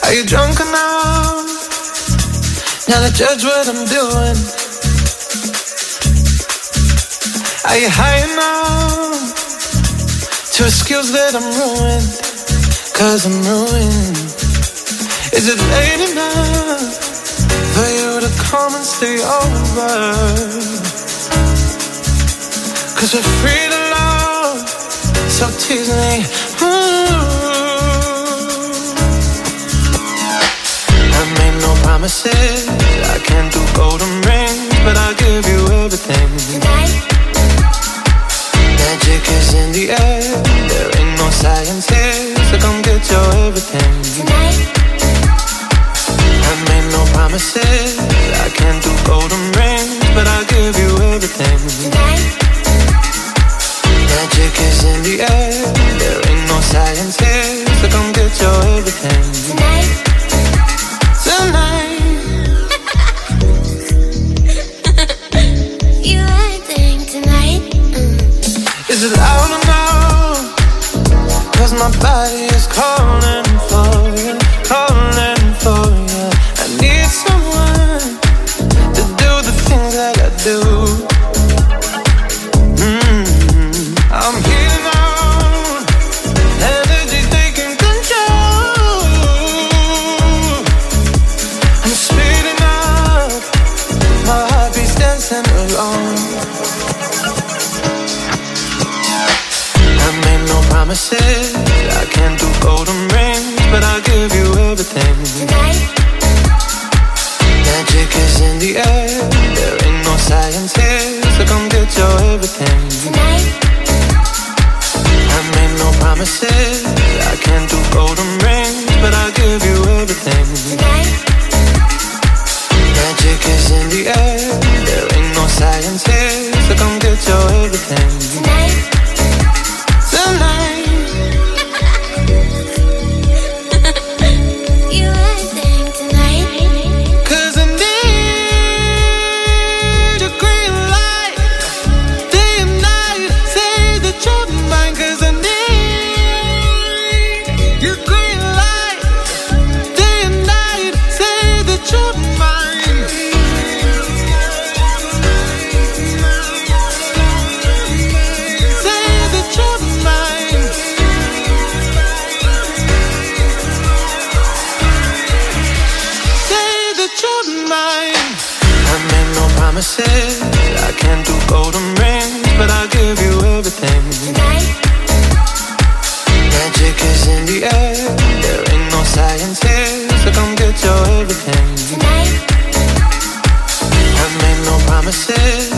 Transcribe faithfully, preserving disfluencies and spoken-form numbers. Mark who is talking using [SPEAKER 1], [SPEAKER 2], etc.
[SPEAKER 1] Are you drunk enough now to judge what I'm doing? Are you high enough to excuse that I'm ruined? Cause I'm ruined. Is it late enough for you to come and stay over? Cause we're free to love, so tease me. Ooh. I made no promises, I can't do golden rings, but I'll give you everything. Tonight. Magic is in the air, there ain't no science here, so come get your everything. Tonight. I made no promises, I can't do golden rings, but I'll give you everything. Tonight. Magic is in the air, there ain't no science here, so come get your everything. Tonight. Tonight. You acting tonight. Mm. Is it loud enough? Cause my body is calling for you, calling for you. I need someone to do the things that I do. Mm. I'm here now, energy's taking control. I'm speeding up, my heartbeat's dancing alone. I made no promises, I can't do golden rings, but I'll give you everything. Tonight. Magic is in the air, there ain't no science here, so come get your everything. Tonight. I made no promises, I can't do golden rings, but I'll give you everything. Tonight. Magic is in the air, there ain't no science here, so come get your everything. Tonight. Tonight. You acting tonight. Cause I need your green light, day and night, say that you're mine. Cause I need your green light, day and night, say that you're mine. Say that you're mine. Say that you're mine. I made no promises, I can't do golden rings, but I'll give you everything. Tonight. Magic is in the air, there ain't no science here, so come get your everything. Tonight. I made no promises,